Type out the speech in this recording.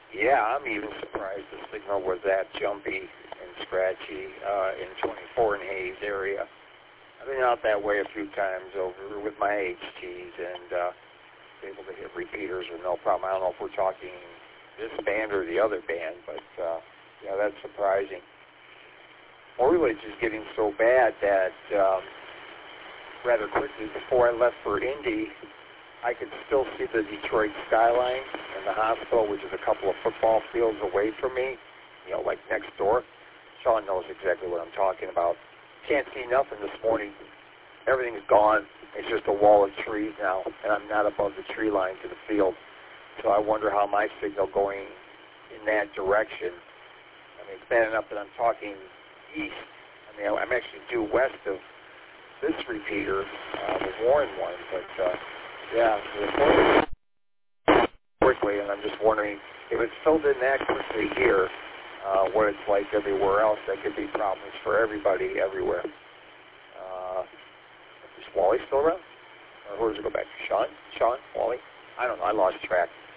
Yeah, I'm even surprised the signal was that jumpy and scratchy in 24 and Hayes area. I've been out that way a few times over with my HTs and able to hit repeaters with no problem. I don't know if we're talking this band or the other band, but yeah, that's surprising. Foliage is getting so bad that rather quickly before I left for Indy, I could still see the Detroit skyline and the hospital, which is a couple of football fields away from me, you know, like next door. Sean knows exactly what I'm talking about. Can't see nothing this morning. Everything's gone. It's just a wall of trees now, and I'm not above the tree line to the field. So I wonder how my signal going in that direction. I mean, it's bad enough that I'm talking east. I mean, I'm actually due west of this repeater, the Warren one, but yeah, quickly, and I'm just wondering if it's filled in that quickly here, what it's like everywhere else. That could be problems for everybody everywhere. Is Wally still around? Or where does it go back? Sean? Wally? I don't know. I lost track.